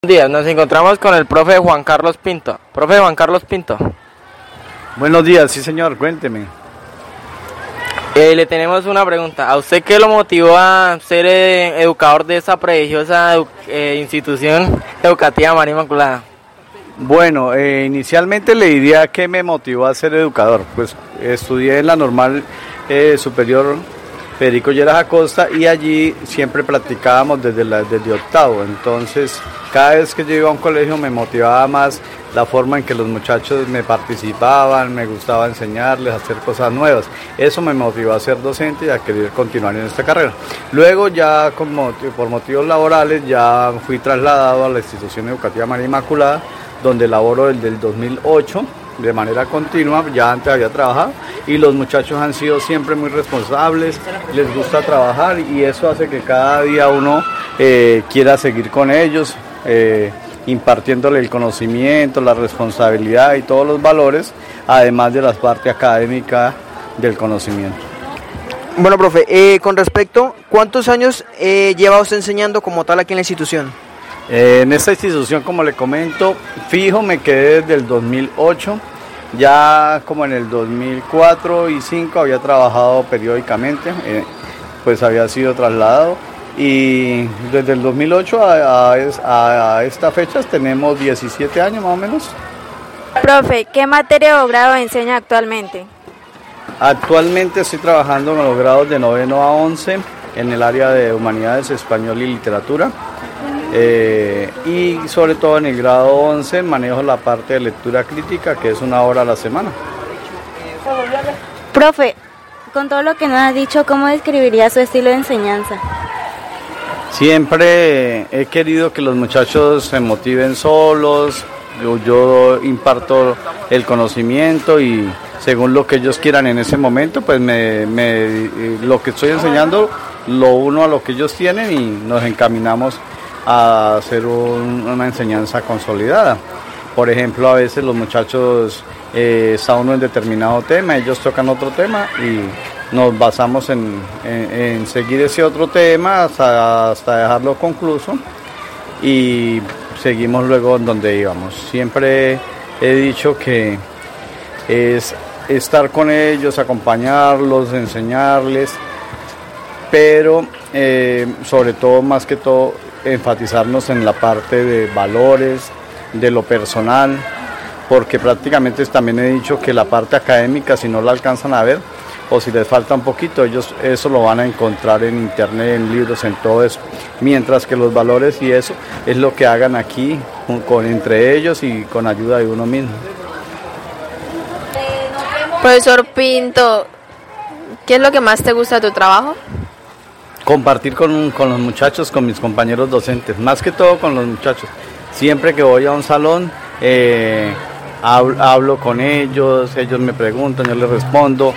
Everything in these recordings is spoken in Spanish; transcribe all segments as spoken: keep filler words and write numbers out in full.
Buenos días, nos encontramos con el profe Juan Carlos Pinto. Profe Juan Carlos Pinto. Buenos días, sí señor, cuénteme. Eh, le tenemos una pregunta. ¿A usted qué lo motivó a ser eh, educador de esa prestigiosa eh, institución educativa María Inmaculada? Bueno, eh, inicialmente le diría que me motivó a ser educador. Pues estudié en la normal eh, superior Federico Lleras Acosta y allí siempre practicábamos desde, la, desde octavo. Entonces, cada vez que yo iba a un colegio me motivaba más la forma en que los muchachos me participaban, me gustaba enseñarles, hacer cosas nuevas. Eso me motivó a ser docente y a querer continuar en esta carrera. Luego ya con motiv- por motivos laborales ya fui trasladado a la institución educativa María Inmaculada, donde laboro desde el dos mil ocho de manera continua. Ya antes había trabajado y los muchachos han sido siempre muy responsables, les gusta trabajar y eso hace que cada día uno eh, quiera seguir con ellos, eh, impartiéndole el conocimiento, la responsabilidad y todos los valores, además de la parte académica del conocimiento. Bueno, profe, eh, con respecto, ¿cuántos años eh, lleva usted enseñando como tal aquí en la institución? Eh, en esta institución, como le comento, fijo me quedé desde el dos mil ocho, ya como en el dos mil cuatro y dos mil cinco había trabajado periódicamente, eh, pues había sido trasladado. Y desde el dos mil ocho a, a, a esta fecha tenemos diecisiete años más o menos. Profe, ¿qué materia o grado enseña actualmente? Actualmente estoy trabajando en los grados de noveno a once en el área de Humanidades, Español y Literatura. Eh, y sobre todo en el grado once manejo la parte de lectura crítica, que es una hora a la semana. Profe, con todo lo que nos ha dicho, ¿cómo describiría su estilo de enseñanza? Siempre he querido que los muchachos se motiven solos, yo, yo imparto el conocimiento y según lo que ellos quieran en ese momento, pues me, me, lo que estoy enseñando lo uno a lo que ellos tienen y nos encaminamos a hacer un, una enseñanza consolidada. Por ejemplo, a veces los muchachos eh, está uno en determinado tema, ellos tocan otro tema y nos basamos en, en, en seguir ese otro tema hasta, hasta dejarlo concluso y seguimos luego donde íbamos. Siempre he dicho que es estar con ellos, acompañarlos, enseñarles, pero eh, sobre todo, más que todo, enfatizarnos en la parte de valores, de lo personal, porque prácticamente también he dicho que la parte académica, si no la alcanzan a ver, o si les falta un poquito, ellos eso lo van a encontrar en internet, en libros, en todo eso. Mientras que los valores y eso es lo que hagan aquí con, con entre ellos y con ayuda de uno mismo. Profesor Pinto, ¿qué es lo que más te gusta de tu trabajo? Compartir con, con los muchachos, con mis compañeros docentes, más que todo con los muchachos. Siempre que voy a un salón, eh, hablo, hablo con ellos, ellos me preguntan, yo les respondo.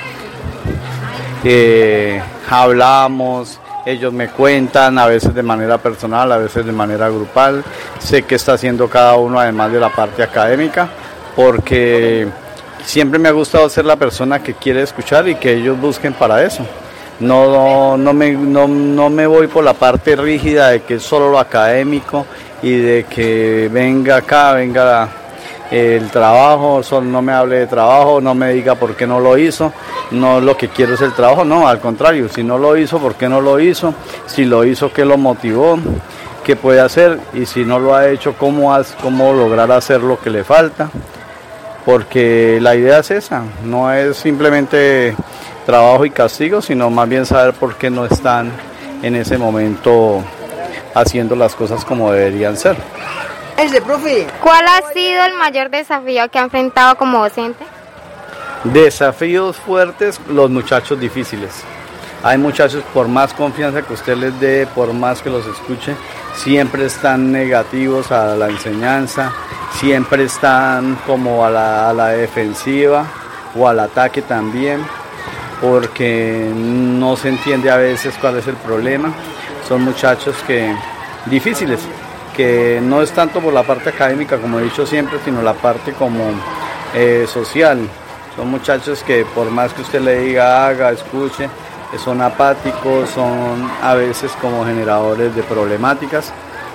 Eh, hablamos, ellos me cuentan, a veces de manera personal, a veces de manera grupal. Sé qué está haciendo cada uno, además de la parte académica, porque siempre me ha gustado ser la persona que quiere escuchar y que ellos busquen para eso. No, no, me, no, no me voy por la parte rígida de que es solo lo académico y de que venga acá, venga el trabajo, solo no me hable de trabajo, no me diga por qué no lo hizo, no lo que quiero es el trabajo, no, al contrario, si no lo hizo, ¿por qué no lo hizo? Si lo hizo, ¿qué lo motivó? ¿Qué puede hacer? Y si no lo ha hecho, ¿cómo, has, cómo lograr hacer lo que le falta? Porque la idea es esa, no es simplemente trabajo y castigo, sino más bien saber por qué no están en ese momento haciendo las cosas como deberían ser. Ese, profe. ¿Cuál ha sido el mayor desafío que ha enfrentado como docente? Desafíos fuertes, los muchachos difíciles. Hay muchachos, por más confianza que usted les dé, por más que los escuche, siempre están negativos a la enseñanza, siempre están como a la, a la defensiva o al ataque también, porque no se entiende a veces cuál es el problema. Son muchachos que difíciles, que no es tanto por la parte académica, como he dicho siempre, sino la parte como eh, social. Son muchachos que por más que usted le diga, haga, escuche, son apáticos, son a veces como generadores de problemáticas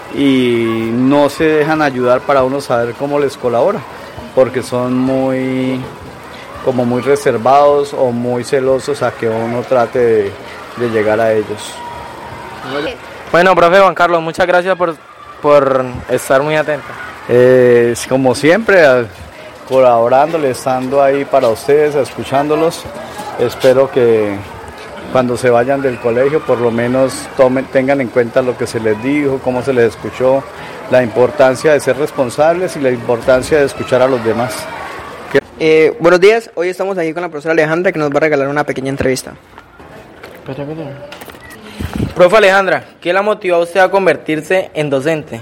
y no se dejan ayudar para uno saber cómo les colabora, porque son muy, como muy reservados o muy celosos a que uno trate de, de llegar a ellos. Bueno, profe Juan Carlos, muchas gracias por, por estar muy atento. Eh, como siempre, colaborándole, estando ahí para ustedes, escuchándolos. Espero que cuando se vayan del colegio por lo menos tomen, tengan en cuenta lo que se les dijo, cómo se les escuchó, la importancia de ser responsables y la importancia de escuchar a los demás. Eh, buenos días, hoy estamos aquí con la profesora Alejandra que nos va a regalar una pequeña entrevista. Profe Alejandra, ¿qué la motivó a usted a convertirse en docente?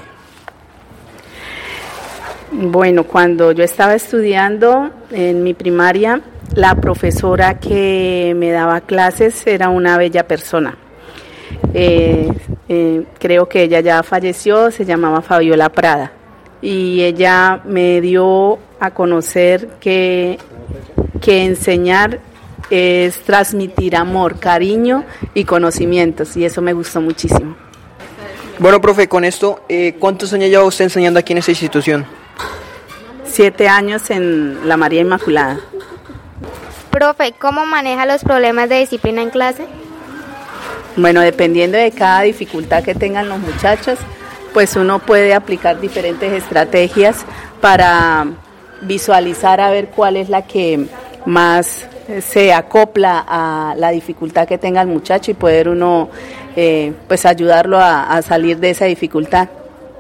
Bueno, cuando yo estaba estudiando en mi primaria, la profesora que me daba clases era una bella persona. Eh, eh, creo que ella ya falleció, se llamaba Fabiola Prada, y ella me dio a conocer que, que enseñar es transmitir amor, cariño y conocimientos, y eso me gustó muchísimo. Bueno, profe, con esto, eh, ¿cuántos años lleva usted enseñando aquí en esta institución? Siete años en la María Inmaculada. Profe, ¿cómo maneja los problemas de disciplina en clase? Bueno, dependiendo de cada dificultad que tengan los muchachos, pues uno puede aplicar diferentes estrategias para visualizar a ver cuál es la que más se acopla a la dificultad que tenga el muchacho y poder uno eh, pues ayudarlo a, a salir de esa dificultad.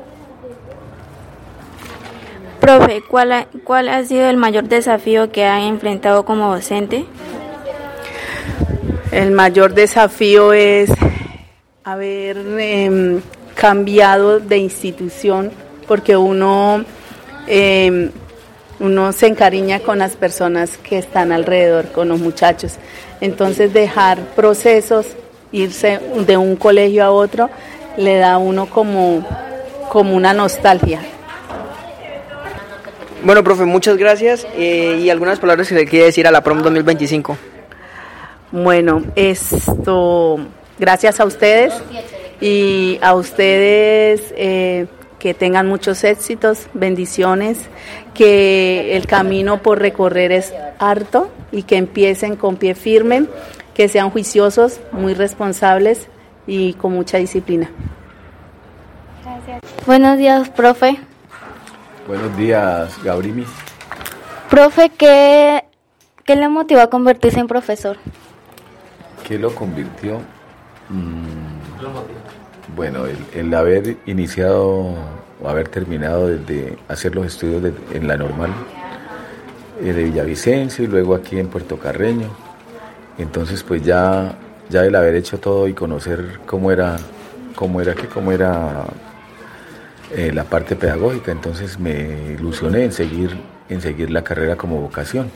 Profe, ¿cuál ha, ¿cuál ha sido el mayor desafío que ha enfrentado como docente? El mayor desafío es haber eh, cambiado de institución, porque uno, eh, uno se encariña con las personas que están alrededor, con los muchachos. Entonces dejar procesos, irse de un colegio a otro, le da a uno como, como una nostalgia. Bueno, profe, muchas gracias eh, y algunas palabras que le quiere decir a la Prom dos mil veinticinco. Bueno, esto, gracias a ustedes y a ustedes eh, que tengan muchos éxitos, bendiciones, que el camino por recorrer es harto y que empiecen con pie firme, que sean juiciosos, muy responsables y con mucha disciplina. Gracias. Buenos días, profe. Buenos días, Gabrimis. Profe, ¿qué, ¿qué le motivó a convertirse en profesor? ¿Qué lo convirtió? Mm, bueno, el, el haber iniciado o haber terminado desde hacer los estudios de, en la normal eh, de Villavicencio y luego aquí en Puerto Carreño. Entonces, pues ya, ya el haber hecho todo y conocer cómo era, cómo era, ¿qué? cómo era Eh, la parte pedagógica, entonces me ilusioné en seguir, en seguir la carrera como vocación.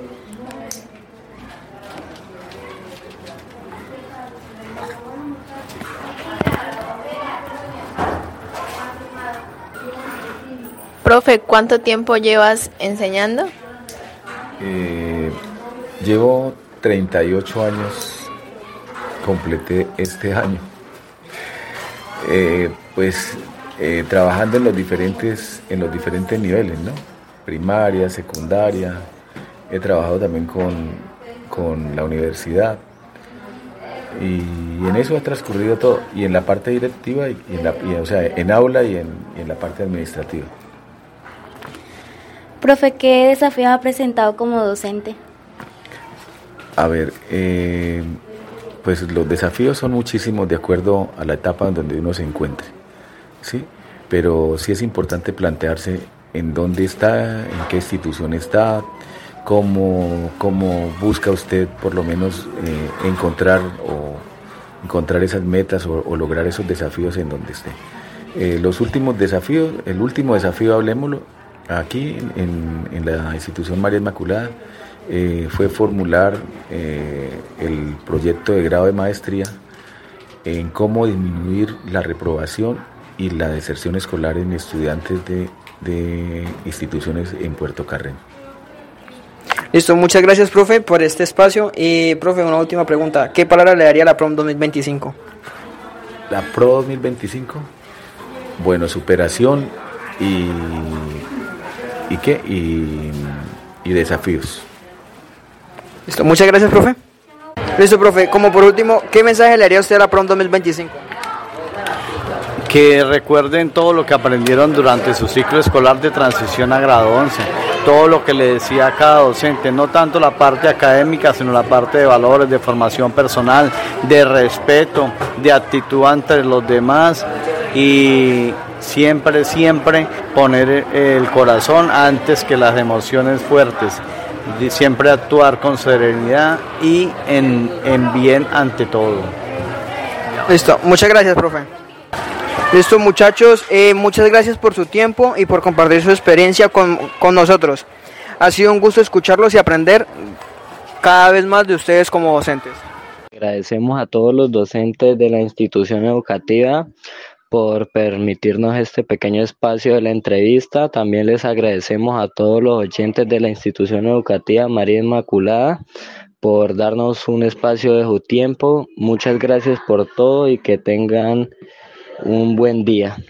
Profe, ¿cuánto tiempo llevas enseñando? Eh, llevo treinta y ocho años, completé este año. Eh, pues eh, trabajando en los diferentes en los diferentes niveles, ¿no? Primaria, secundaria. He trabajado también con, con la universidad y en eso ha transcurrido todo, y en la parte directiva y en la, y, o sea, en aula y en, y en la parte administrativa. Profe, ¿qué desafío ha presentado como docente? A ver, eh, pues los desafíos son muchísimos de acuerdo a la etapa en donde uno se encuentre, ¿sí? Pero sí es importante plantearse en dónde está, en qué institución está, cómo, cómo busca usted por lo menos eh, encontrar o encontrar esas metas o, o lograr esos desafíos en donde esté. Eh, los últimos desafíos, el último desafío, hablemoslo, aquí en, en la institución María Inmaculada, eh, fue formular eh, el proyecto de grado de maestría en cómo disminuir la reprobación y la deserción escolar en estudiantes de, de instituciones en Puerto Carreño. Listo, muchas gracias, profe, por este espacio. Y, profe, una última pregunta. ¿Qué palabra le daría a la Prom dos mil veinticinco? La Pro dos mil veinticinco, bueno, superación y, ¿y qué? Y, y desafíos. Listo, muchas gracias, profe. Listo, profe. Como por último, ¿qué mensaje le haría a usted a la PROM dos mil veinticinco? Que recuerden todo lo que aprendieron durante su ciclo escolar de transición a grado once, todo lo que le decía a cada docente, no tanto la parte académica, sino la parte de valores, de formación personal, de respeto, de actitud ante los demás y siempre, siempre poner el corazón antes que las emociones fuertes, siempre actuar con serenidad y en, en bien ante todo. Listo, muchas gracias, profe. Listo, muchachos, eh, muchas gracias por su tiempo y por compartir su experiencia con, con nosotros. Ha sido un gusto escucharlos y aprender cada vez más de ustedes como docentes. Agradecemos a todos los docentes de la institución educativa por permitirnos este pequeño espacio de la entrevista. También les agradecemos a todos los oyentes de la institución educativa María Inmaculada por darnos un espacio de su tiempo. Muchas gracias por todo y que tengan un buen día.